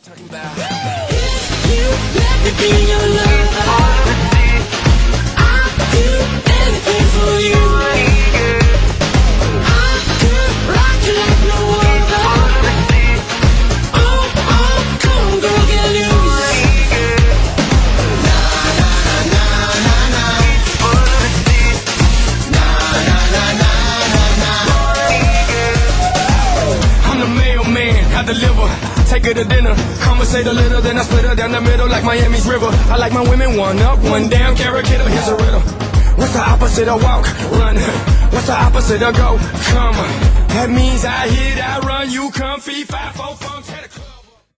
If you let me be your lover, I'll do anything for you. I could rock you like no other. Oh, come on, girl, get loose. Na na na na na na na na na na. I'm the mailman, I deliver. Take her to dinner, conversate a little, then I split her down the middle like Miami's river. I like my women one up, one down, carrot kidder, here's a riddle. What's the opposite of walk? Run. What's the opposite of go? Come. That means I hit, I run, you come, fee, 5, 4, funk,